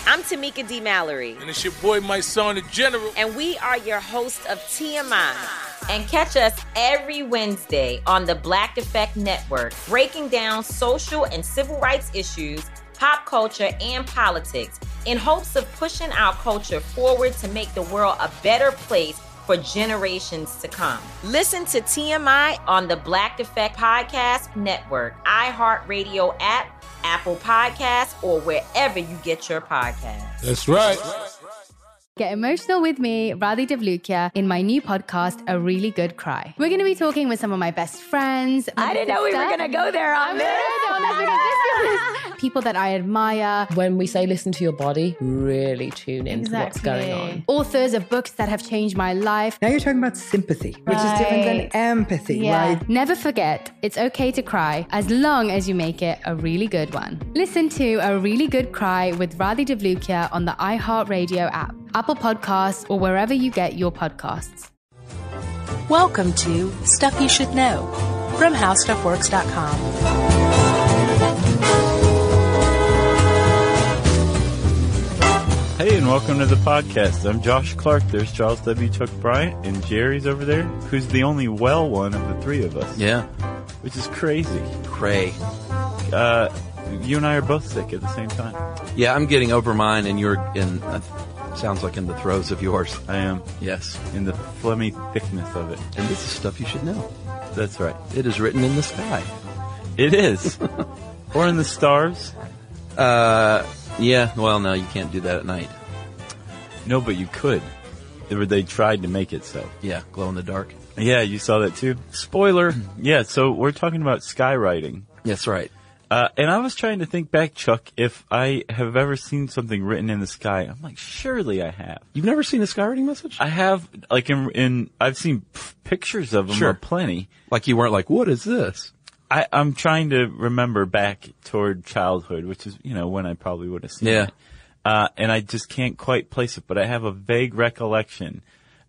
I'm Tamika D. Mallory. And it's your boy, my son, the General. And we are your hosts of TMI. And catch us every Wednesday on the Black Effect Network, breaking down social and civil rights issues, pop culture, and politics in hopes of pushing our culture forward to make the world a better place for generations to come. Listen to TMI on the Black Effect Podcast Network, iHeartRadio app, Apple Podcasts, or wherever you get your podcasts. That's right. Get emotional with me, Radhi Devlukia, in my new podcast, A Really Good Cry. We're going to be talking with some of my best friends. I didn't know we were going to go there on this. People that I admire. When we say listen to your body, really tune into what's going on. Authors of books that have changed my life. Now you're talking about sympathy, which is different than empathy, right? Never forget, it's okay to cry as long as you make it a really good one. Listen to A Really Good Cry with Radhi Devlukia on the iHeartRadio app, Apple Podcasts, or wherever you get your podcasts. Welcome to Stuff You Should Know from HowStuffWorks.com. Hey, and welcome to the podcast. I'm Josh Clark. There's Charles W. Chuck Bryant, and Jerry's over there, who's the only well one of the three of us. Yeah. Which is crazy. Cray. You and I are both sick at the same time. Yeah, I'm getting over mine, and you're in, sounds like in the throes of yours. I am. Yes. In the phlegmy thickness of it. And this is stuff you should know. That's right. It is written in the sky. It is. Or in the stars. Yeah, well, no, you can't do that at night. No, but you could. They tried to make it so. Yeah, glow in the dark. Yeah, you saw that too? Spoiler. Yeah, so we're talking about skywriting. That's right. And I was trying to think back, Chuck, if I have ever seen something written in the sky. I'm like, surely I have. You've never seen a skywriting message? I have, like I've seen pictures of them, Sure. plenty. Like you weren't like, what is this? I'm trying to remember back toward childhood, which is, when I probably would have seen it. And I just can't quite place it, but I have a vague recollection.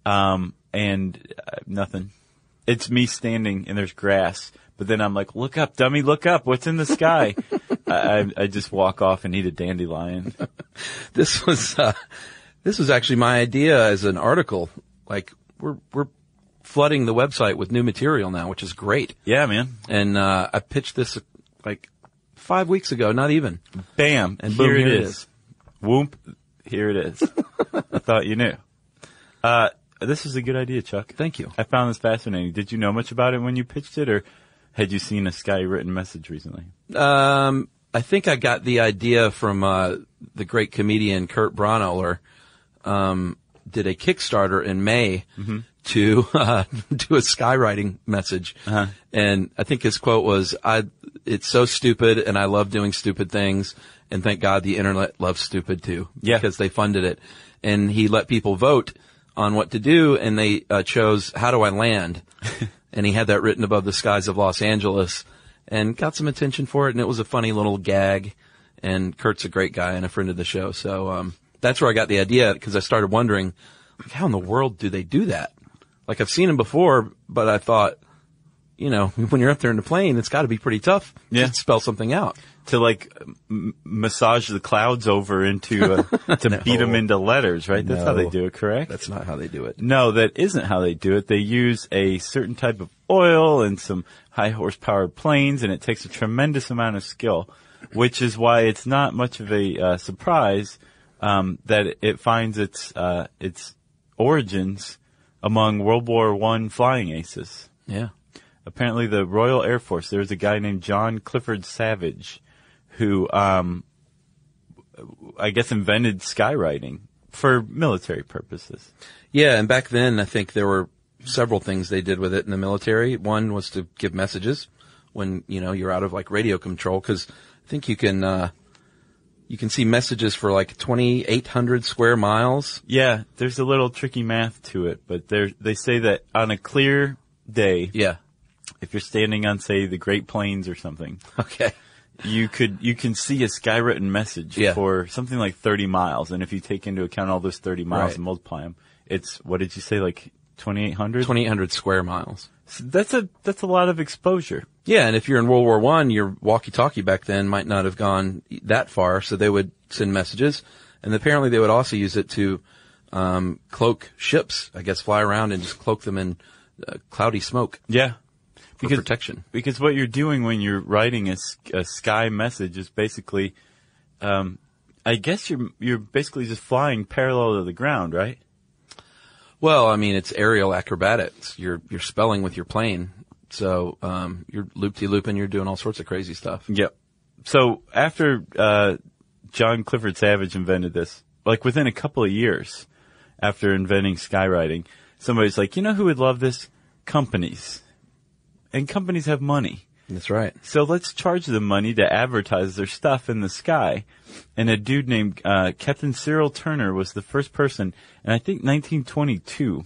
And nothing. It's me standing and there's grass, but then I'm like, look up, dummy, look up. What's in the sky? I just walk off and eat a dandelion. This was actually my idea as an article. Like we're flooding the website with new material now, which is great. Yeah, man. And I pitched this like 5 weeks ago, not even. Bam. And boom, here it is. Whoop. Here it is. I thought you knew. This is a good idea, Chuck. Thank you. I found this fascinating. Did you know much about it when you pitched it, or had you seen a sky written message recently? I think I got the idea from the great comedian Kurt Braunohler. Did a Kickstarter in May to do a skywriting message. And I think his quote was, it's so stupid and I love doing stupid things, and thank God the internet loves stupid too. Yeah. Because they funded it. And he let people vote on what to do, and they chose, how do I land? And he had that written above the skies of Los Angeles and got some attention for it, and it was a funny little gag. And Kurt's a great guy and a friend of the show. So that's where I got the idea, because I started wondering, like, how in the world do they do that? Like, I've seen him before, but I thought, when you're up there in the plane, it's got to be pretty tough to spell something out. To massage the clouds over into to beat them into letters, right? That's how they do it, correct? That's not how they do it. No, that isn't how they do it. They use a certain type of oil and some high horsepower planes, and it takes a tremendous amount of skill, which is why it's not much of a surprise that it finds its origins among World War I flying aces. Yeah. Apparently the Royal Air Force, there was a guy named John Clifford Savage who, I guess, invented skywriting for military purposes. Yeah, and back then I think there were several things they did with it in the military. One was to give messages when, you're out of radio control, because I think you can see messages for 2,800 square miles. Yeah, there's a little tricky math to it, but they say that on a clear day, if you're standing on, say, the Great Plains or something, okay, you can see a skywritten message for something like 30 miles, and if you take into account all those 30 miles and multiply them, it's, what did you say, 2,800? 2,800 square miles. So that's a lot of exposure. Yeah, and if you're in World War I, your walkie-talkie back then might not have gone that far, so they would send messages, And apparently they would also use it to cloak ships, I guess, fly around and just cloak them in cloudy smoke. Yeah. For protection. Because what you're doing when you're writing a sky message is basically, I guess you're basically just flying parallel to the ground, right? Well, I mean, it's aerial acrobatics. You're spelling with your plane. So, you're loop-de-looping, you're doing all sorts of crazy stuff. Yep. So after, John Clifford Savage invented this, like within a couple of years after inventing skywriting, somebody's like, you know who would love this? Companies. And companies have money. That's right. So let's charge them money to advertise their stuff in the sky. And a dude named Captain Cyril Turner was the first person, in I think 1922,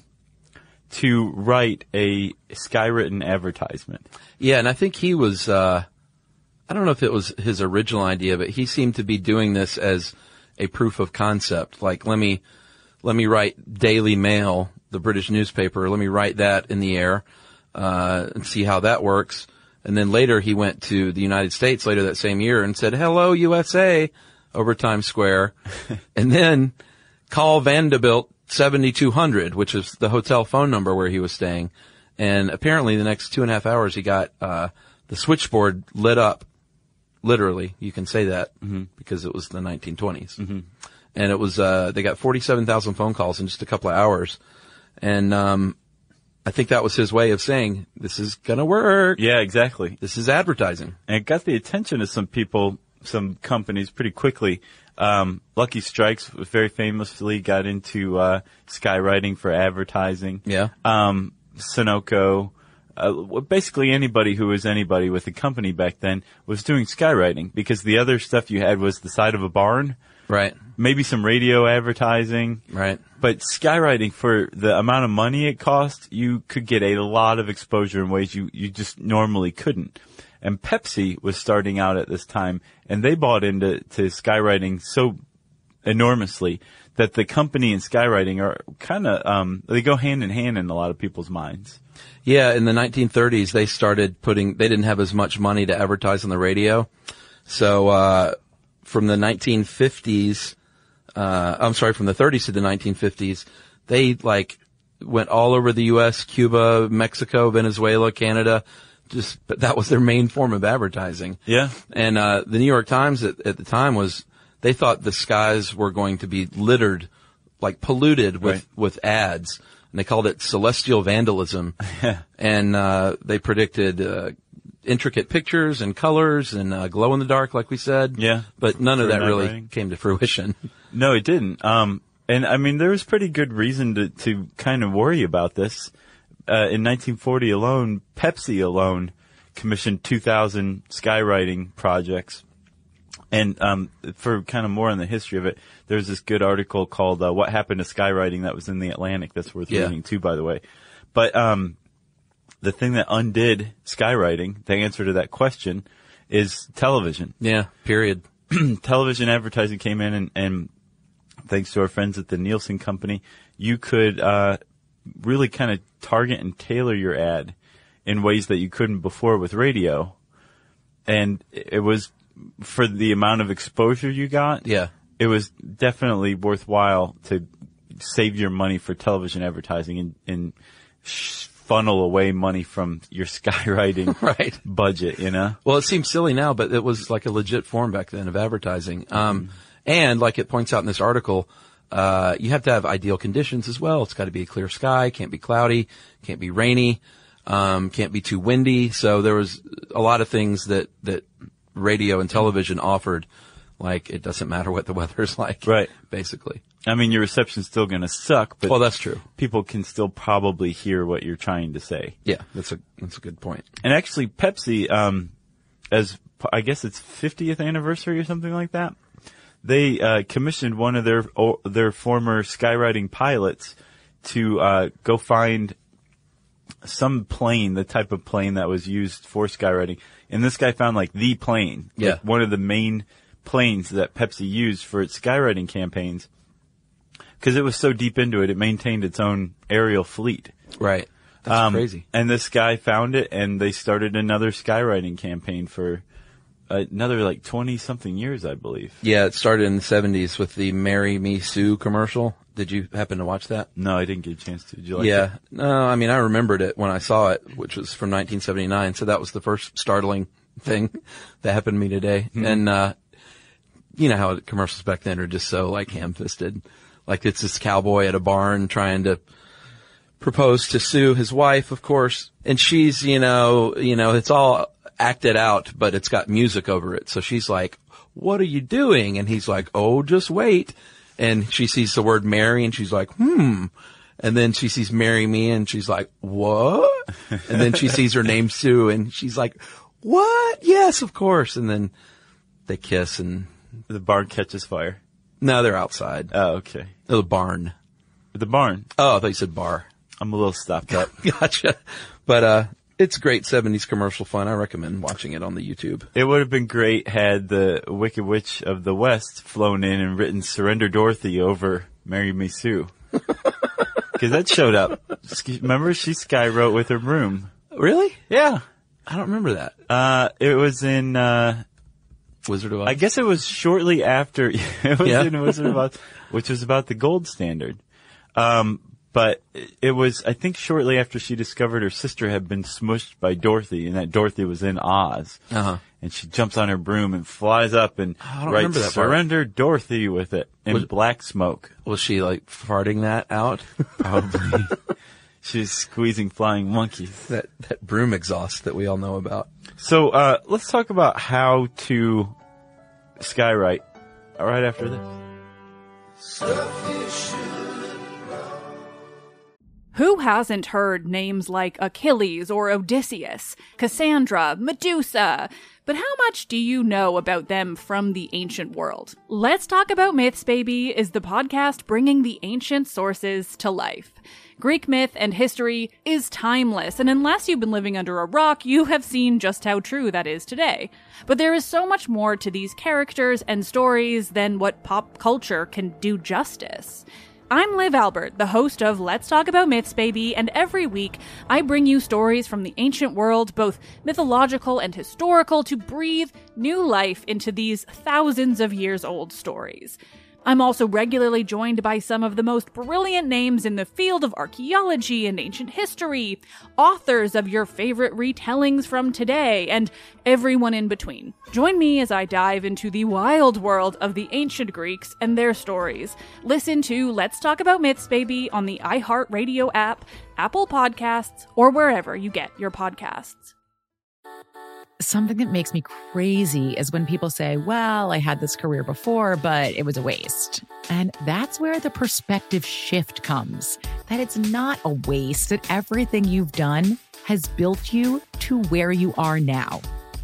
to write a sky-written advertisement. Yeah, and I think he was, I don't know if it was his original idea, but he seemed to be doing this as a proof of concept. Like, let me write Daily Mail, the British newspaper, let me write that in the air, and see how that works. And then later he went to the United States later that same year and said, "Hello, USA," over Times Square. And then call Vanderbilt 7200, which is the hotel phone number where he was staying. And apparently the next 2.5 hours he got, the switchboard lit up. Literally, you can say that, because it was the 1920s. Mm-hmm. And it was, they got 47,000 phone calls in just a couple of hours. And, I think that was his way of saying, this is gonna work. Yeah, exactly. This is advertising. And it got the attention of some people, some companies pretty quickly. Lucky Strikes very famously got into, skywriting for advertising. Yeah. Sunoco, basically anybody who was anybody with a company back then was doing skywriting, because the other stuff you had was the side of a barn. Right. Maybe some radio advertising. Right. But skywriting, for the amount of money it cost, you could get a lot of exposure in ways you just normally couldn't. And Pepsi was starting out at this time, and they bought into skywriting so enormously that the company and skywriting are kind of, they go hand in hand in a lot of people's minds. Yeah, in the 1930s, they started they didn't have as much money to advertise on the radio. So, from the 1950s, from the 30s to the 1950s, they went all over the U.S., Cuba, Mexico, Venezuela, Canada. But that was their main form of advertising. Yeah. And, the New York Times at the time they thought the skies were going to be littered, polluted with ads. And they called it celestial vandalism. And, they predicted, intricate pictures and colors and glow in the dark, like we said. Yeah. But none of that really came to fruition. No, it didn't. And I mean, there was pretty good reason to kind of worry about this. In 1940 alone, Pepsi alone commissioned 2,000 skywriting projects. And for kind of more on the history of it, there's this good article called What Happened to Skywriting that was in the Atlantic that's worth reading too, by the way. But the thing that undid skywriting, the answer to that question, is television. Yeah, period. Television advertising came in, and thanks to our friends at the Nielsen Company, you could really kind of target and tailor your ad in ways that you couldn't before with radio. And it was, for the amount of exposure you got, it was definitely worthwhile to save your money for television advertising and funnel away money from your skywriting budget, you know? Well, it seems silly now, but it was like a legit form back then of advertising. And like it points out in this article, you have to have ideal conditions as well. It's got to be a clear sky, can't be cloudy, can't be rainy, can't be too windy. So there was a lot of things that radio and television offered. Like, it doesn't matter what the weather's like. Right. Basically. I mean, your reception's still going to suck, but well, that's true. People can still probably hear what you're trying to say. Yeah, that's a good point. And actually, Pepsi, as I guess its 50th anniversary or something like that, they commissioned one of their former skywriting pilots to go find some plane, the type of plane that was used for skywriting. And this guy found the plane, one of the main planes that Pepsi used for its skywriting campaigns. Because it was so deep into it, it maintained its own aerial fleet. Right. That's crazy. And this guy found it, and they started another skywriting campaign for another like 20-something years, I believe. Yeah, it started in the 70s with the Marry Me Sue commercial. Did you happen to watch that? No, I didn't get a chance to. Did you like it? No, I mean, I remembered it when I saw it, which was from 1979. So that was the first startling thing that happened to me today. Mm-hmm. And, you know how commercials back then are just so like ham-fisted. Like it's this cowboy at a barn trying to propose to Sue, his wife, of course. And she's, you know, it's all acted out, but it's got music over it. So she's like, "What are you doing?" And he's like, "Oh, just wait." And she sees the word marry and she's like, And then she sees marry me and she's like, "What?" And then she sees her name Sue and she's like, "What? Yes, of course." And then they kiss and the barn catches fire. No, they're outside. Oh, okay. The barn. The barn. Oh, I thought you said bar. I'm a little stopped up. Gotcha. But, it's great 70s commercial fun. I recommend watching it on the YouTube. It would have been great had the Wicked Witch of the West flown in and written Surrender Dorothy over Marry Me Sue. Because that showed up. Remember, she skywrote with her broom. Really? Yeah. I don't remember that. It was in, Wizard of Oz? I guess it was shortly after, it was in Wizard of Oz, which was about the gold standard. But it was, I think, shortly after she discovered her sister had been smushed by Dorothy and that Dorothy was in Oz. Uh-huh. And she jumps on her broom and flies up and writes Surrender Dorothy with it in black smoke. Was she like farting that out? Probably. She was squeezing flying monkeys. That broom exhaust that we all know about. So, let's talk about how to skywrite right after this. Who hasn't heard names like Achilles or Odysseus, Cassandra, Medusa? But how much do you know about them from the ancient world? Let's Talk About Myths, Baby is the podcast bringing the ancient sources to life. Greek myth and history is timeless, and unless you've been living under a rock, you have seen just how true that is today. But there is so much more to these characters and stories than what pop culture can do justice. I'm Liv Albert, the host of Let's Talk About Myths, Baby, and every week I bring you stories from the ancient world, both mythological and historical, to breathe new life into these thousands of years old stories. I'm also regularly joined by some of the most brilliant names in the field of archaeology and ancient history, authors of your favorite retellings from today, and everyone in between. Join me as I dive into the wild world of the ancient Greeks and their stories. Listen to Let's Talk About Myths, Baby on the iHeartRadio app, Apple Podcasts, or wherever you get your podcasts. Something that makes me crazy is when people say, well, I had this career before, but it was a waste. And that's where the perspective shift comes, that it's not a waste, that everything you've done has built you to where you are now.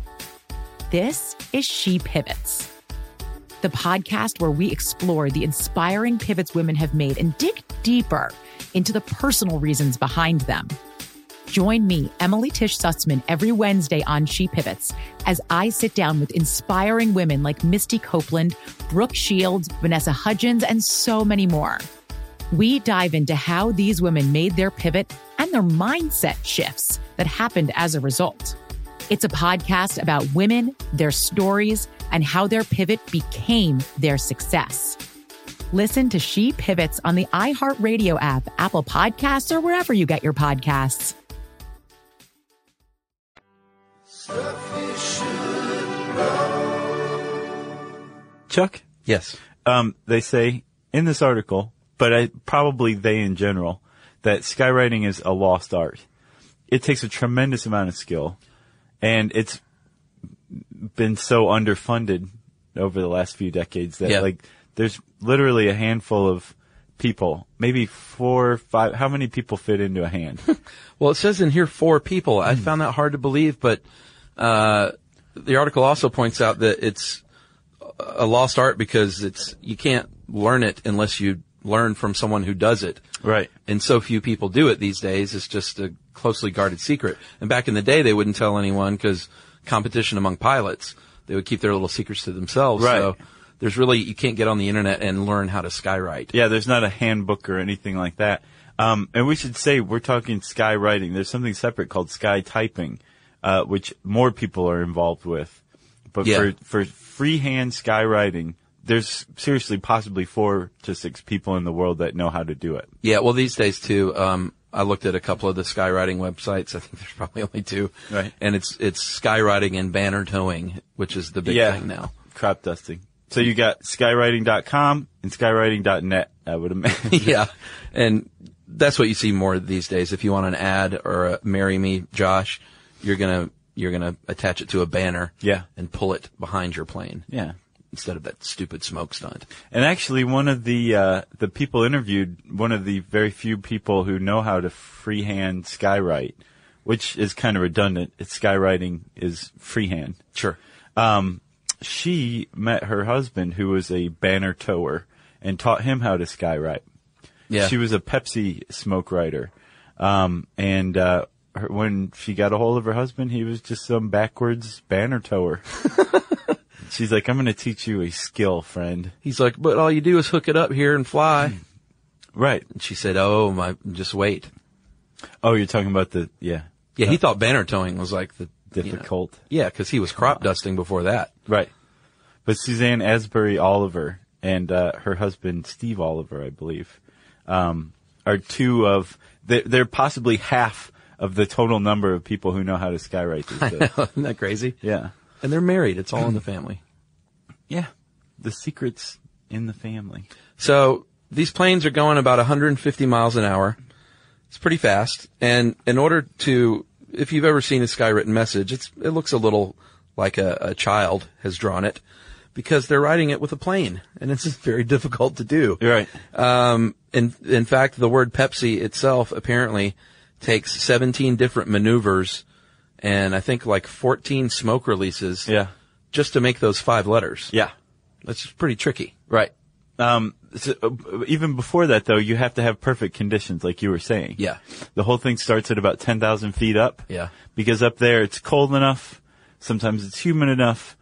This is She Pivots, the podcast where we explore the inspiring pivots women have made and dig deeper into the personal reasons behind them. Join me, Emily Tish Sussman, every Wednesday on She Pivots as I sit down with inspiring women like Misty Copeland, Brooke Shields, Vanessa Hudgens, and so many more. We dive into how these women made their pivot and their mindset shifts that happened as a result. It's a podcast about women, their stories, and how their pivot became their success. Listen to She Pivots on the iHeartRadio app, Apple Podcasts, or wherever you get your podcasts. Chuck? Yes. They say in this article, but probably they in general, that skywriting is a lost art. It takes a tremendous amount of skill, and it's been so underfunded over the last few decades that there's literally a handful of people, maybe 4 or 5. How many people fit into a hand? Well, it says in here 4 people. I found that hard to believe, but the article also points out that it's a lost art because you can't learn it unless you learn from someone who does it. Right. And so few people do it these days. It's just a closely guarded secret. And back in the day, they wouldn't tell anyone because competition among pilots, they would keep their little secrets to themselves. Right. So you can't get on the internet and learn how to skywrite. Yeah, there's not a handbook or anything like that. And we should say we're talking skywriting. There's something separate called sky typing, which more people are involved with. But Yeah. for freehand skywriting, there's seriously possibly 4 to 6 people in the world that know how to do it. Yeah, well, these days too, I looked at a couple of the skywriting websites. I think there's probably only 2. Right. And it's skywriting and banner towing, which is the big thing now. Crop dusting. So you got skywriting.com and skywriting.net, I would imagine. Yeah. And that's what you see more these days. If you want an ad or a marry me, Josh, you're going to attach it to a banner. Yeah. And pull it behind your plane. Yeah. Instead of that stupid smoke stunt. And actually, one of the people interviewed, one of the very few people who know how to freehand skywrite, which is kind of redundant. Skywriting is freehand. Sure. She met her husband, who was a banner tower, and taught him how to skywrite. Yeah. She was a Pepsi smoke writer. When she got a hold of her husband, he was just some backwards banner tower. She's like, I'm going to teach you a skill, friend. He's like, but all you do is hook it up here and fly. Right. And she said, oh, just wait. Oh, you're talking about yeah. Yeah, he thought banner towing was like the difficult. Yeah, because he was crop dusting before that. Right. But Suzanne Asbury Oliver and her husband, Steve Oliver, I believe, are 2 of, they're possibly half of the total number of people who know how to skywrite these days. I know, isn't that crazy? Yeah. And they're married. It's all in the family. Yeah. The secret's in the family. So these planes are going about 150 miles an hour. It's pretty fast. And in order to, if you've ever seen a skywritten message, it looks a little like a child has drawn it because they're writing it with a plane. And it's very difficult to do. You're right. In fact, the word Pepsi itself apparently takes 17 different maneuvers and I think like 14 smoke releases. Yeah. Just to make those 5 letters. Yeah. That's pretty tricky. Right. Even before that, though, you have to have perfect conditions, like you were saying. Yeah. The whole thing starts at about 10,000 feet up. Yeah. Because up there, it's cold enough, sometimes it's humid enough,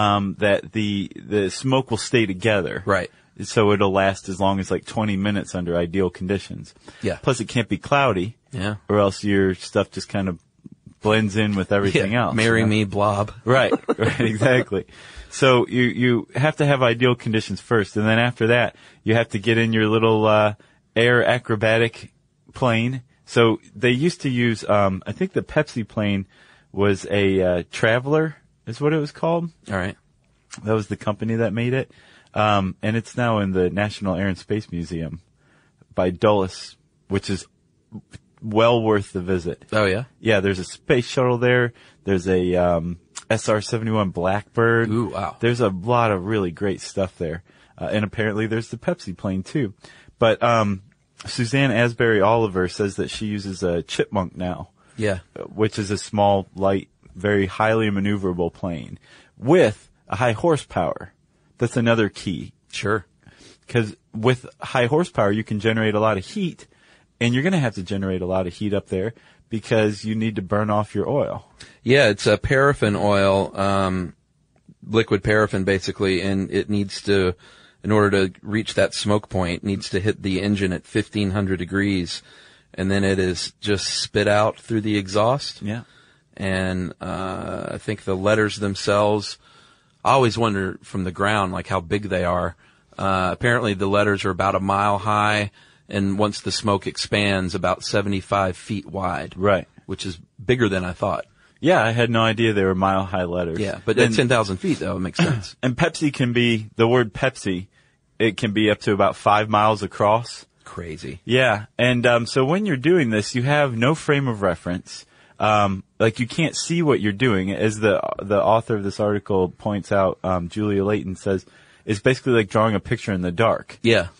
that the smoke will stay together. Right. So it'll last as long as like 20 minutes under ideal conditions. Yeah. Plus, it can't be cloudy. Yeah. Or else your stuff just kind of blends in with everything else. Marry me, blob. Right, exactly. So you have to have ideal conditions first, and then after that, you have to get in your little air acrobatic plane. So they used to use, I think the Pepsi plane was a Traveler, is what it was called. All right. That was the company that made it. And it's now in the National Air and Space Museum by Dulles, which is well worth the visit. Oh, yeah? Yeah, there's a space shuttle there. There's a SR-71 Blackbird. Ooh, wow. There's a lot of really great stuff there. And apparently there's the Pepsi plane, too. But Suzanne Asbury Oliver says that she uses a Chipmunk now. Yeah. Which is a small, light, very highly maneuverable plane with a high horsepower. That's another key. Sure. Because with high horsepower, you can generate a lot of heat. And you're going to have to generate a lot of heat up there because you need to burn off your oil. Yeah, it's a paraffin oil, liquid paraffin basically, and it needs to, in order to reach that smoke point, needs to hit the engine at 1500 degrees, and then it is just spit out through the exhaust. Yeah. And I think the letters themselves, I always wonder from the ground, like how big they are. Apparently the letters are about a mile high. And once the smoke expands, about 75 feet wide. Right. Which is bigger than I thought. Yeah, I had no idea they were mile-high letters. Yeah, but at 10,000 feet, though, it makes sense. And Pepsi can be, the word Pepsi, it can be up to about 5 miles across. Crazy. Yeah, and so when you're doing this, you have no frame of reference. Like you can't see what you're doing. As the author of this article points out, Julia Layton says, it's basically like drawing a picture in the dark. Yeah.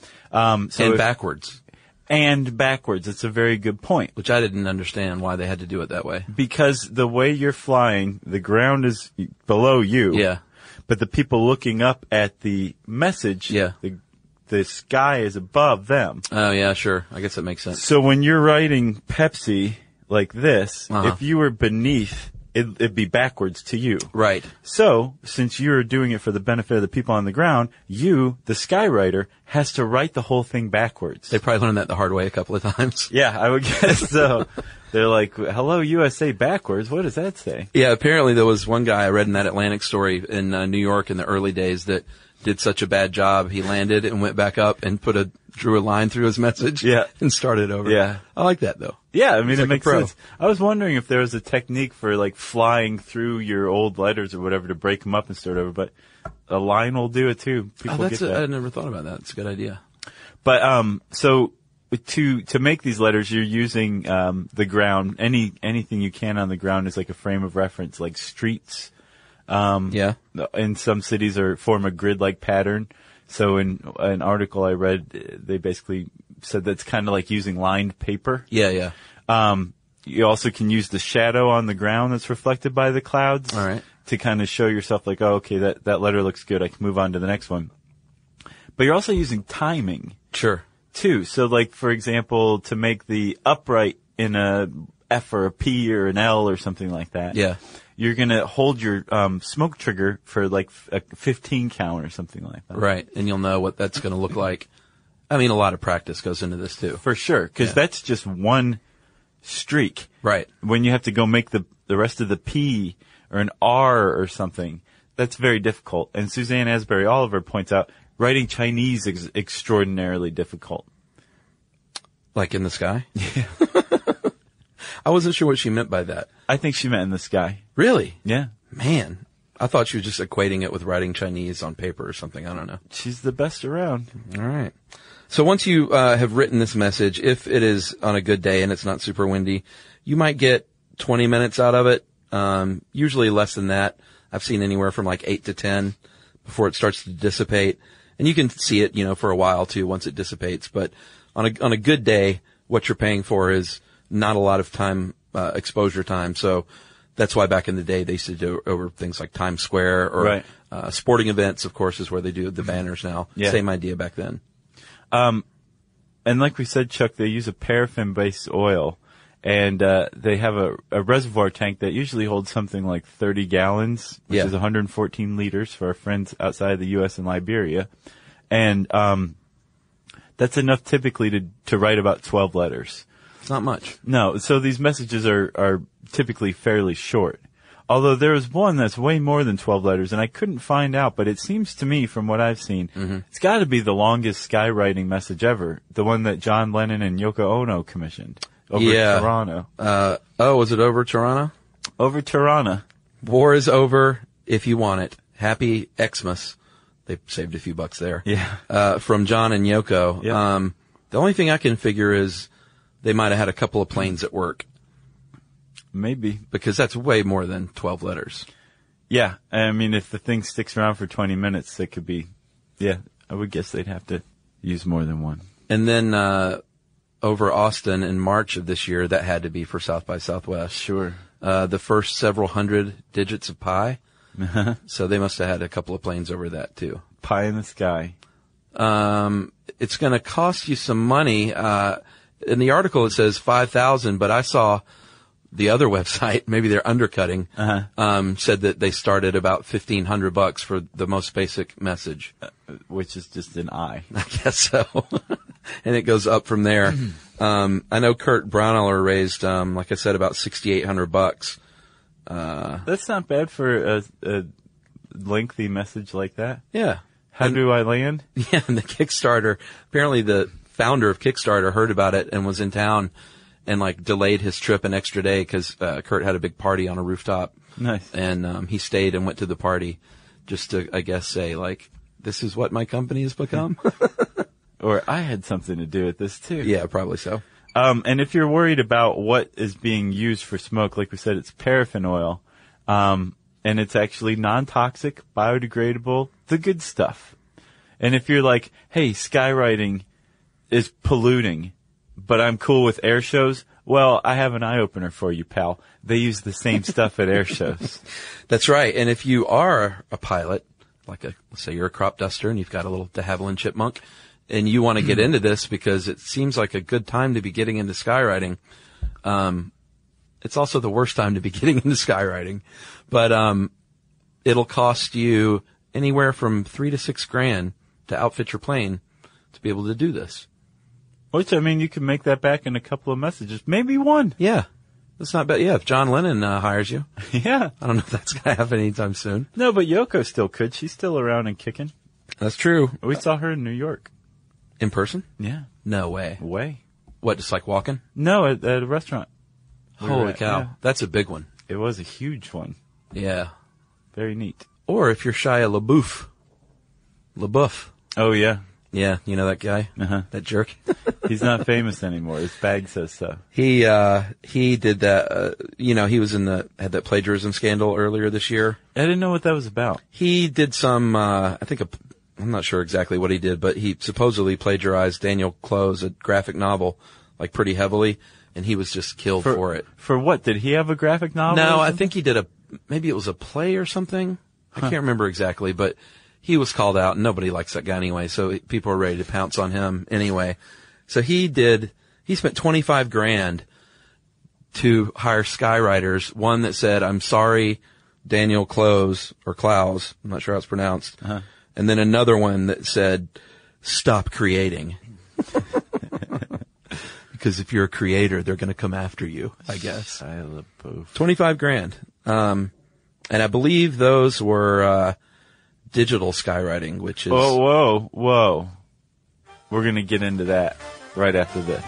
So backwards. And backwards. It's a very good point. Which I didn't understand why they had to do it that way. Because the way you're flying, the ground is below you. Yeah. But the people looking up at the message, yeah. the sky is above them. Oh, yeah, sure. I guess that makes sense. So when you're writing Pepsi like this, if you were beneath it'd be backwards to you. Right. So, since you're doing it for the benefit of the people on the ground, you, the skywriter, has to write the whole thing backwards. They probably learned that the hard way a couple of times. Yeah, I would guess so. They're like, hello, USA backwards. What does that say? Yeah, apparently there was one guy I read in that Atlantic story in New York in the early days that did such a bad job. He landed and went back up and drew a line through his message. Yeah. And started over. Yeah. I like that though. Yeah, I mean, it like makes a pro. sense. I was wondering if there was a technique for like flying through your old letters or whatever to break them up and start over, but a line will do it too. People get that. I never thought about that. It's a good idea. But, so to make these letters, you're using, the ground. Anything you can on the ground is like a frame of reference, like streets. Yeah. In some cities form a grid-like pattern. So in an article I read, they basically said that's kind of like using lined paper. Yeah, yeah. You also can use the shadow on the ground that's reflected by the clouds. All right. To kind of show yourself like, oh, okay, that letter looks good. I can move on to the next one. But you're also using timing. Sure. Too. So like, for example, to make the upright in a F or a P or an L or something like that. Yeah. You're going to hold your smoke trigger for like a 15 count or something like that. Right. And you'll know what that's going to look like. I mean, a lot of practice goes into this too. For sure. Because that's just one streak. Right. When you have to go make the rest of the P or an R or something, that's very difficult. And Suzanne Asbury Oliver points out writing Chinese is extraordinarily difficult. Like in the sky? Yeah. I wasn't sure what she meant by that. I think she meant in the sky. Really? Yeah. Man, I thought she was just equating it with writing Chinese on paper or something. I don't know. She's the best around. All right. So once you have written this message, if it is on a good day and it's not super windy, you might get 20 minutes out of it. Usually less than that. I've seen anywhere from like 8 to 10 before it starts to dissipate. And you can see it, for a while too once it dissipates. But on a good day, what you're paying for is not a lot of time, exposure time. So that's why back in the day they used to do over things like Times Square or right. Sporting events, of course, is where they do the banners now. Yeah. Same idea back then. And like we said, Chuck, they use a paraffin-based oil. And they have a reservoir tank that usually holds something like 30 gallons, which is 114 liters for our friends outside of the U.S. and Liberia. And that's enough typically to write about 12 letters. It's not much. No, so these messages are typically fairly short. Although there is one that's way more than 12 letters, and I couldn't find out, but it seems to me from what I've seen, it's got to be the longest skywriting message ever, the one that John Lennon and Yoko Ono commissioned. Over Tirana. Was it over Tirana? Over Tirana. War is over if you want it. Happy Xmas. They saved a few bucks there. Yeah. From John and Yoko. Yep. The only thing I can figure is they might have had a couple of planes at work. Maybe. Because that's way more than 12 letters. Yeah. I mean, if the thing sticks around for 20 minutes, it could be, I would guess they'd have to use more than one. And then, over Austin in March of this year, that had to be for South by Southwest. Sure. The first several hundred digits of pi. So they must have had a couple of planes over that too. Pie in the sky. It's going to cost you some money. In the article it says $5,000, but I saw the other website, maybe they're undercutting, said that they started about $1,500 for the most basic message. Which is just an I. I guess so. And it goes up from there. I know Kurt Braunohler raised, like I said, about $6,800. That's not bad for a lengthy message like that. Yeah. How do I land? Yeah, and the Kickstarter, apparently the founder of Kickstarter heard about it and was in town and delayed his trip an extra day because Kurt had a big party on a rooftop. Nice. And he stayed and went to the party just to, I guess, say, this is what my company has become. Or I had something to do with this too. Yeah, probably so. And if you're worried about what is being used for smoke, like we said, it's paraffin oil. And it's actually non-toxic, biodegradable, the good stuff. And if you're like, hey, skywriting is polluting, but I'm cool with air shows, well, I have an eye-opener for you, pal. They use the same stuff at air shows. That's right. And if you are a pilot, let's say you're a crop duster and you've got a little de Havilland Chipmunk, and you want to get into this because it seems like a good time to be getting into skywriting, It's also the worst time to be getting into skywriting. But it'll cost you anywhere from $3,000 to $6,000 to outfit your plane to be able to do this. Which, I mean, you can make that back in a couple of messages. Maybe one. Yeah. That's not bad. Yeah, if John Lennon hires you. Yeah. I don't know if that's going to happen anytime soon. No, but Yoko still could. She's still around and kicking. That's true. We saw her in New York. In person? Yeah. No way. What, just like walking? No, at a restaurant. Holy cow. Yeah. That's a big one. It was a huge one. Yeah. Very neat. Or if you're Shia LaBeouf. Oh, yeah. Yeah, you know that guy? Uh-huh. That jerk? He's not famous anymore. His bag says so. He did that, he was had that plagiarism scandal earlier this year. I didn't know what that was about. He did some, I'm not sure exactly what he did, but he supposedly plagiarized Daniel Clow's a graphic novel, like pretty heavily, and he was just killed for it. For what? Did he have a graphic novel? No, I think he did maybe it was a play or something. I can't remember exactly, but he was called out, and nobody likes that guy anyway, so people are ready to pounce on him anyway. So he spent $25,000 to hire skywriters, one that said, "I'm sorry, Daniel Clowes," I'm not sure how it's pronounced, and then another one that said, "Stop creating." Because if you're a creator, they're going to come after you, I guess. $25,000. And I believe those were digital skywriting, which is... Whoa. We're going to get into that right after this.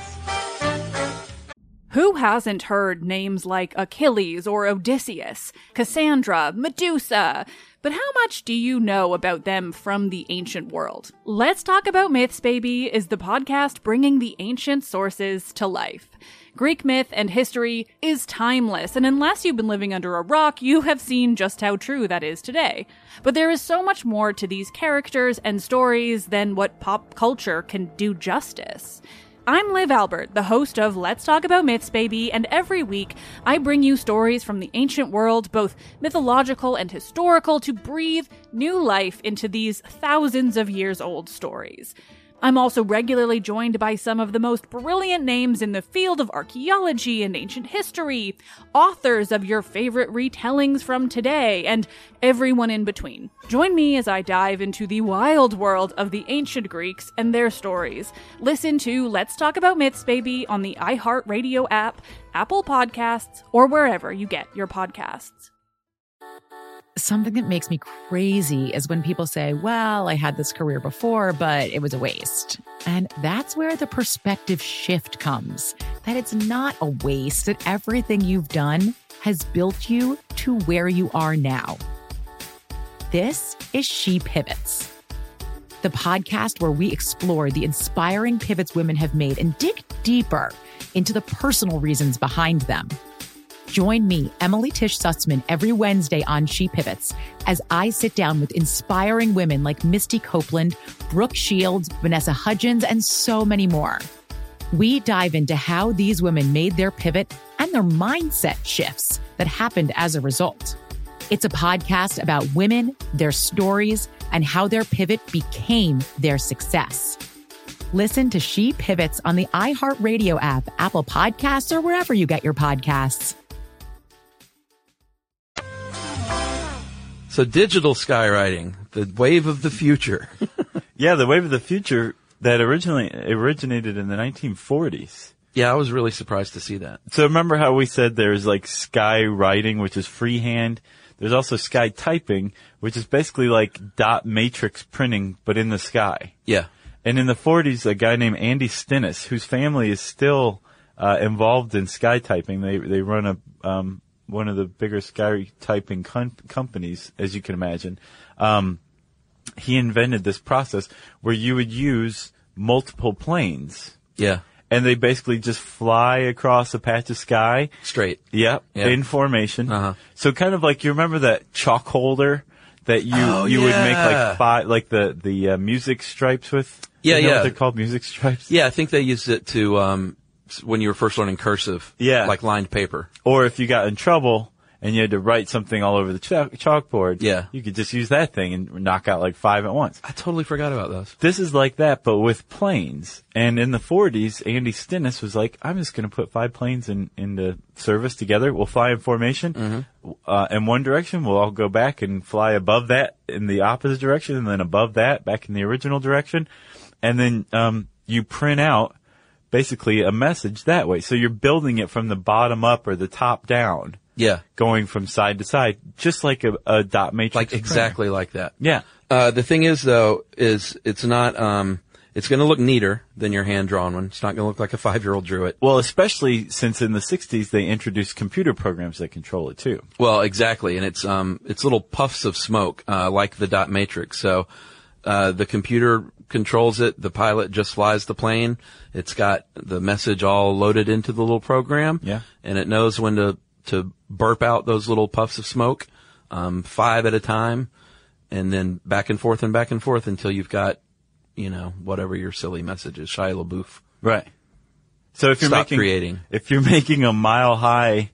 Who hasn't heard names like Achilles or Odysseus, Cassandra, Medusa? But how much do you know about them from the ancient world? Let's Talk About Myths, Baby is the podcast bringing the ancient sources to life. Greek myth and history is timeless, and unless you've been living under a rock, you have seen just how true that is today. But there is so much more to these characters and stories than what pop culture can do justice. I'm Liv Albert, the host of Let's Talk About Myths, Baby, and every week I bring you stories from the ancient world, both mythological and historical, to breathe new life into these thousands of years old stories. I'm also regularly joined by some of the most brilliant names in the field of archaeology and ancient history, authors of your favorite retellings from today, and everyone in between. Join me as I dive into the wild world of the ancient Greeks and their stories. Listen to Let's Talk About Myths, Baby on the iHeartRadio app, Apple Podcasts, or wherever you get your podcasts. Something that makes me crazy is when people say, well, I had this career before, but it was a waste. And that's where the perspective shift comes, that it's not a waste, that everything you've done has built you to where you are now. This is She Pivots, the podcast where we explore the inspiring pivots women have made and dig deeper into the personal reasons behind them. Join me, Emily Tish Sussman, every Wednesday on She Pivots as I sit down with inspiring women like Misty Copeland, Brooke Shields, Vanessa Hudgens, and so many more. We dive into how these women made their pivot and their mindset shifts that happened as a result. It's a podcast about women, their stories, and how their pivot became their success. Listen to She Pivots on the iHeartRadio app, Apple Podcasts, or wherever you get your podcasts. So digital skywriting, the wave of the future. Yeah, the wave of the future that originated in the 1940s. Yeah, I was really surprised to see that. So remember how we said there's like skywriting, which is freehand. There's also sky typing, which is basically like dot matrix printing, but in the sky. Yeah. And in the 40s, a guy named Andy Stennis, whose family is still involved in sky typing. They run one of the bigger sky typing companies, as you can imagine. He invented this process where you would use multiple planes. Yeah. And they basically just fly across a patch of sky. Straight. Yep. In formation. Uh-huh. So kind of like, you remember that chalk holder that you would make like five, like the music stripes with? Yeah, you know what they're called, music stripes? Yeah, I think they used it to, when you were first learning cursive. Yeah. Like lined paper. Or if you got in trouble and you had to write something all over the chalkboard, Yeah. you could just use that thing and knock out like 5 at once. I totally forgot about those. This is like that, but with planes. And in the 40s, Andy Stennis was like, I'm just going to put 5 planes into service together. We'll fly in formation. In one direction. We'll all go back and fly above that in the opposite direction, and then above that back in the original direction. And then you print out basically a message that way. So you're building it from the bottom up or the top down. Yeah. Going from side to side, just like a dot matrix. Like exactly like that. Yeah. The thing is, though, is it's not, it's going to look neater than your hand-drawn one. It's not going to look like a 5-year-old drew it. Well, especially since in the 60s they introduced computer programs that control it too. Well, exactly. And it's little puffs of smoke, like the dot matrix. So, the computer controls it. The pilot just flies the plane. It's got the message all loaded into the little program. Yeah. And it knows when to burp out those little puffs of smoke, 5 at a time, and then back and forth until you've got, whatever your silly message is, Shia LaBeouf. Right. So if you're making a mile high,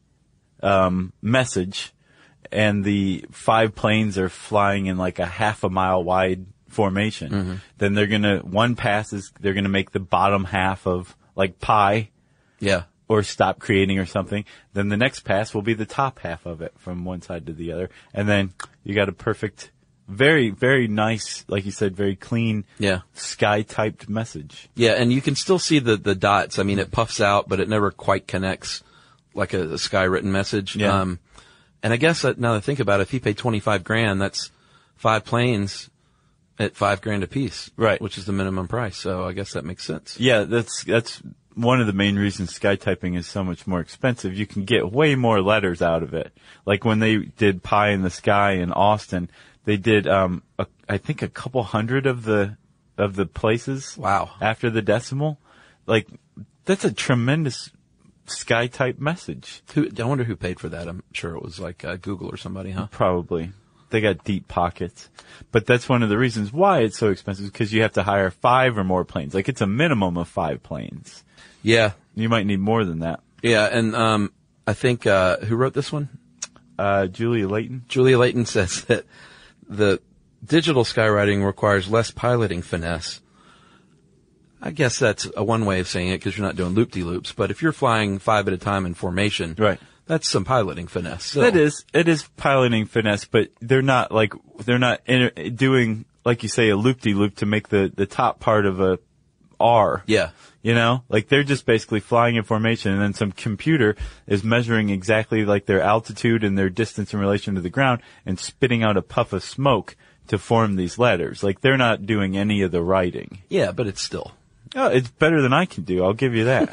message and the 5 planes are flying in like a half a mile wide formation, then they're gonna make the bottom half of like pi. Yeah. Or stop creating or something. Then the next pass will be the top half of it from one side to the other. And then you got a perfect, very, very nice, like you said, very clean, sky-typed message. Yeah, and you can still see the dots. I mean, it puffs out, but it never quite connects like a sky-written message. Yeah. And I guess that, now that I think about it, if he paid $25,000, that's 5 planes at $5,000 a piece. Right. Which is the minimum price. So I guess that makes sense. Yeah, that's one of the main reasons sky typing is so much more expensive. You can get way more letters out of it. Like when they did Pie in the Sky in Austin, they did, I think a couple hundred of the places. Wow. After the decimal. Like, that's a tremendous sky type message. I wonder who paid for that. I'm sure it was like Google or somebody, huh? Probably. They got deep pockets. But that's one of the reasons why it's so expensive, because you have to hire 5 or more planes. Like, it's a minimum of 5 planes. Yeah. You might need more than that. Yeah, and I think who wrote this one? Julia Layton. Julia Layton says that the digital skywriting requires less piloting finesse. I guess that's a one way of saying it, because you're not doing loop-de-loops. But if you're flying 5 at a time in formation, right, that's some piloting finesse. So. It is piloting finesse, but they're not doing, like you say, a loop-de-loop to make the top part of a R. Yeah. Like they're just basically flying in formation, and then some computer is measuring exactly like their altitude and their distance in relation to the ground and spitting out a puff of smoke to form these letters. Like they're not doing any of the writing. Yeah, but it's still. Oh, it's better than I can do. I'll give you that.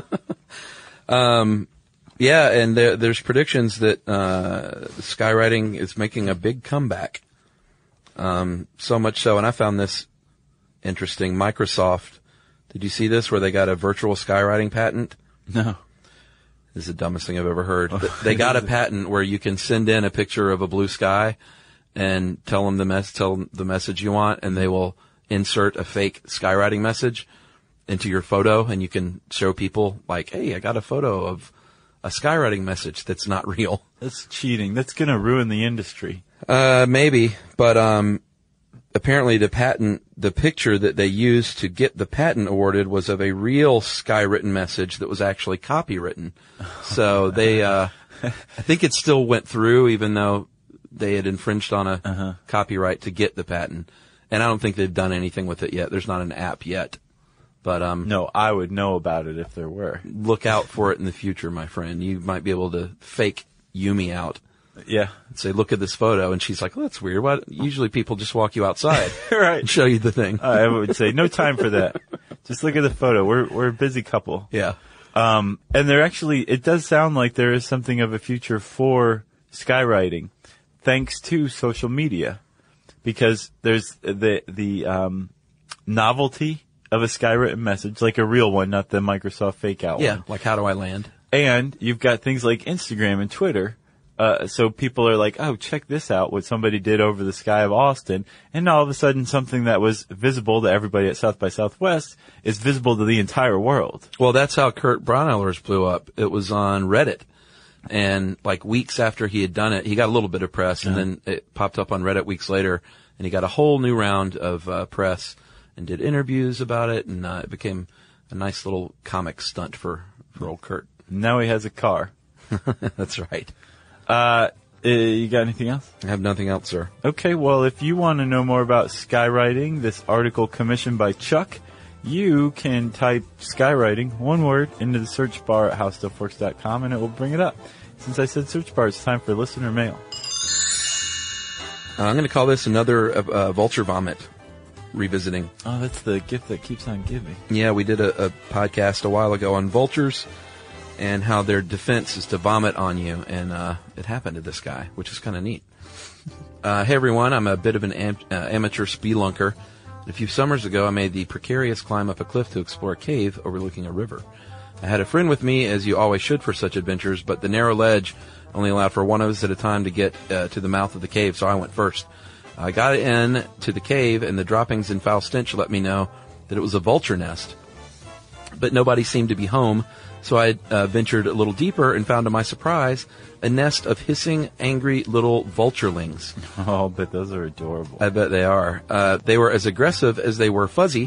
Yeah, and there's predictions that skywriting is making a big comeback. So much so, and I found this interesting. Microsoft, did you see this, where they got a virtual skywriting patent? No. This is the dumbest thing I've ever heard. They got a patent where you can send in a picture of a blue sky and tell them the message you want, and they will insert a fake skywriting message into your photo, and you can show people like, hey, I got a photo of a skywriting message that's not real. That's cheating. That's going to ruin the industry. Maybe, but apparently the picture that they used to get the patent awarded was of a real skywritten message that was actually copywritten. So they, I think it still went through, even though they had infringed on a copyright to get the patent. And I don't think they've done anything with it yet. There's not an app yet. But no, I would know about it if there were. Look out for it in the future, my friend. You might be able to fake Yumi out. Yeah. And say, look at this photo. And she's like, oh, that's weird. Why? Usually people just walk you outside. Right. And show you the thing. I would say, no time for that. Just look at the photo. We're a busy couple. Yeah. And it does sound like there is something of a future for skywriting, thanks to social media. Because there's the novelty of a skywritten message, like a real one, not the Microsoft fake out one. Yeah, like how do I land? And you've got things like Instagram and Twitter. So people are like, oh, check this out, what somebody did over the sky of Austin. And all of a sudden something that was visible to everybody at South by Southwest is visible to the entire world. Well, that's how Kurt Braunohler's blew up. It was on Reddit. And like weeks after he had done it, he got a little bit of press, and then it popped up on Reddit weeks later, and he got a whole new round of press and did interviews about it, and it became a nice little comic stunt for old Kurt. Now he has a car. That's right. You got anything else? I have nothing else, sir. Okay, well, if you want to know more about skywriting, this article commissioned by Chuck, you can type skywriting, one word, into the search bar at howstuffworks.com, and it will bring it up. Since I said search bar, it's time for listener mail. I'm going to call this another vulture vomit revisiting. Oh, that's the gift that keeps on giving. Yeah, we did a podcast a while ago on vultures and how their defense is to vomit on you, and it happened to this guy, which is kind of neat. Hey, everyone, I'm a bit of an amateur spelunker. A few summers ago, I made the precarious climb up a cliff to explore a cave overlooking a river. I had a friend with me, as you always should for such adventures, but the narrow ledge only allowed for one of us at a time to get to the mouth of the cave, so I went first. I got in to the cave, and the droppings and foul stench let me know that it was a vulture nest. But nobody seemed to be home, so I ventured a little deeper and found, to my surprise, a nest of hissing, angry little vulturelings. Oh, but those are adorable. I bet they are. They were as aggressive as they were fuzzy,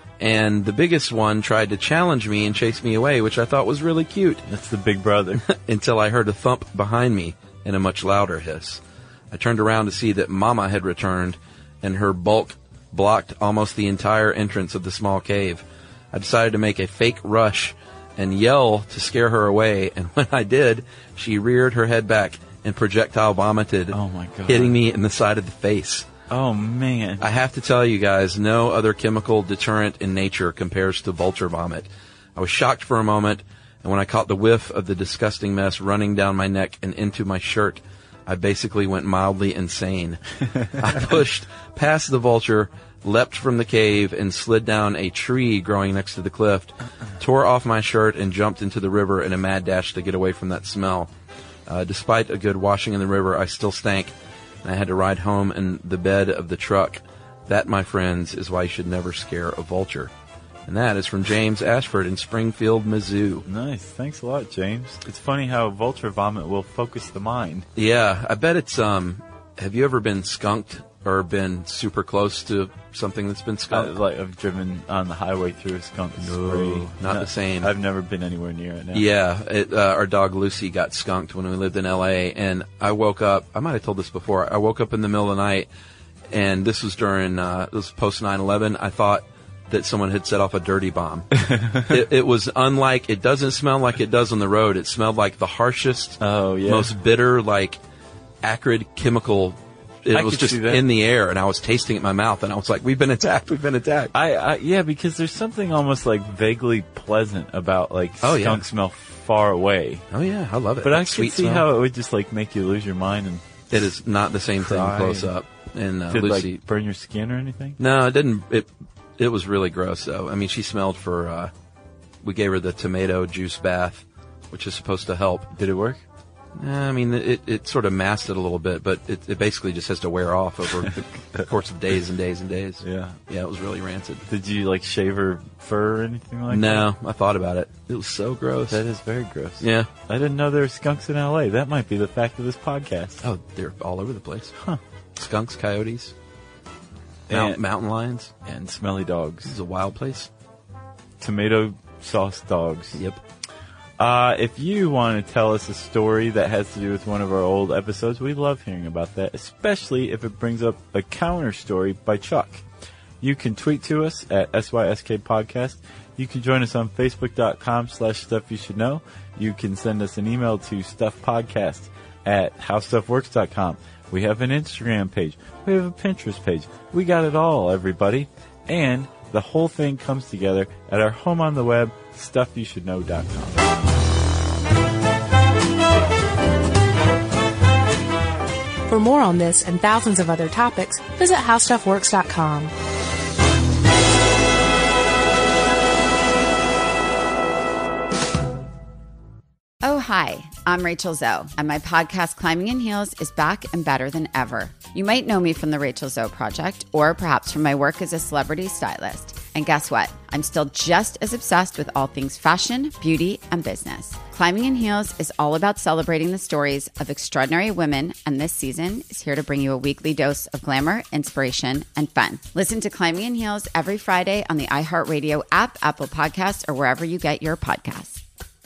and the biggest one tried to challenge me and chase me away, which I thought was really cute. That's the big brother. Until I heard a thump behind me and a much louder hiss. I turned around to see that Mama had returned, and her bulk blocked almost the entire entrance of the small cave. I decided to make a fake rush and yell to scare her away, and when I did, she reared her head back and projectile vomited, oh my God, hitting me in the side of the face. Oh, man. I have to tell you guys, no other chemical deterrent in nature compares to vulture vomit. I was shocked for a moment, and when I caught the whiff of the disgusting mess running down my neck and into my shirt, I basically went mildly insane. I pushed past the vulture, leapt from the cave, and slid down a tree growing next to the cliff, tore off my shirt, and jumped into the river in a mad dash to get away from that smell. Despite a good washing in the river, I still stank, and I had to ride home in the bed of the truck. That, my friends, is why you should never scare a vulture. And that is from James Ashford in Springfield, Mizzou. Nice. Thanks a lot, James. It's funny how vulture vomit will focus the mind. Yeah, I bet it's, have you ever been skunked or been super close to something that's been skunked? I've driven on the highway through a skunk spray. Not the same. I've never been anywhere near it now. Yeah, our dog Lucy got skunked when we lived in L.A., and I woke up, I might have told this before, I woke up in the middle of the night, and this was during, it was post 9/11, I thought that someone had set off a dirty bomb. It was unlike, it doesn't smell like it does on the road. It smelled like the harshest, most bitter, like acrid chemical. It was just in the air, and I was tasting it in my mouth, and I was like, we've been attacked. Yeah, because there's something almost like vaguely pleasant about like skunk smell far away. Oh yeah, I love it. But I could see how it would just like make you lose your mind. And it is not the same thing close up. And did Lucy like burn your skin or anything? No, it didn't. It was really gross, though. I mean, she smelled for, we gave her the tomato juice bath, which is supposed to help. Did it work? I mean, it sort of masked it a little bit, but it basically just has to wear off over the course of days and days and days. Yeah. Yeah, it was really rancid. Did you, like, shave her fur or anything like that? No, I thought about it. It was so gross. That is very gross. Yeah. I didn't know there were skunks in L.A. That might be the fact of this podcast. Oh, they're all over the place. Huh. Skunks, coyotes. Mountain lions. And smelly dogs. This is a wild place. Tomato sauce dogs. Yep. If you want to tell us a story that has to do with one of our old episodes, we love hearing about that, especially if it brings up a counter story by Chuck. You can tweet to us at SYSK Podcast. You can join us on Facebook.com/StuffYouShouldKnow. You can send us an email to StuffPodcast@HowStuffWorks.com. We have an Instagram page. We have a Pinterest page. We got it all, everybody. And the whole thing comes together at our home on the web, StuffYouShouldKnow.com. For more on this and thousands of other topics, visit HowStuffWorks.com. Oh, hi, I'm Rachel Zoe, and my podcast, Climbing in Heels, is back and better than ever. You might know me from the Rachel Zoe Project, or perhaps from my work as a celebrity stylist. And guess what? I'm still just as obsessed with all things fashion, beauty, and business. Climbing in Heels is all about celebrating the stories of extraordinary women, and this season is here to bring you a weekly dose of glamour, inspiration, and fun. Listen to Climbing in Heels every Friday on the iHeartRadio app, Apple Podcasts, or wherever you get your podcasts.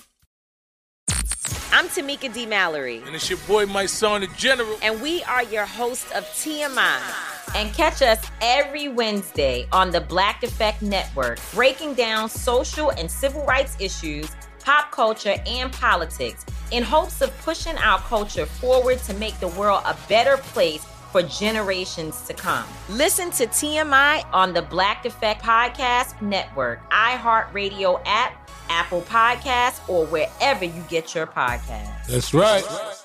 I'm Tamika D. Mallory. And it's your boy, my son, the General. And we are your hosts of TMI. And catch us every Wednesday on the Black Effect Network, breaking down social and civil rights issues, pop culture, and politics in hopes of pushing our culture forward to make the world a better place for generations to come. Listen to TMI on the Black Effect Podcast Network, iHeartRadio app, Apple Podcasts, or wherever you get your podcasts. That's right.